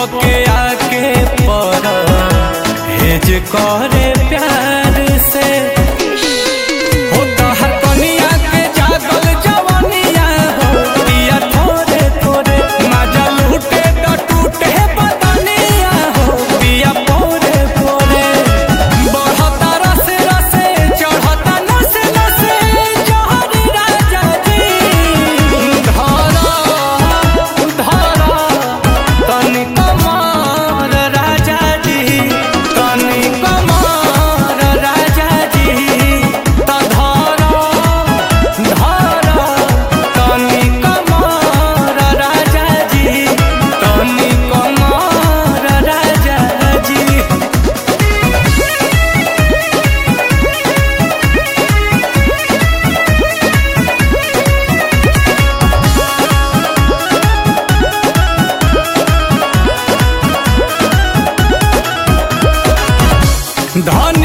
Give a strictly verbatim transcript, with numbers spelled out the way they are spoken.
पके आके पर हेज करे प्यार से हो तहर कनिया के जागल जवनिया हो दिया थोड़े थोड़े मजा लूटे तो टूटे बदनिया हो दिया पोरे पोरे बढ़ता रस रसे चढ़ता नस नसे जहरी राजा जी धरा धरा तनी कमार राजा जी तनी कमार राजा जी त धरा धरा तनी कमार राजा जी तनी कमार राजा जी। धन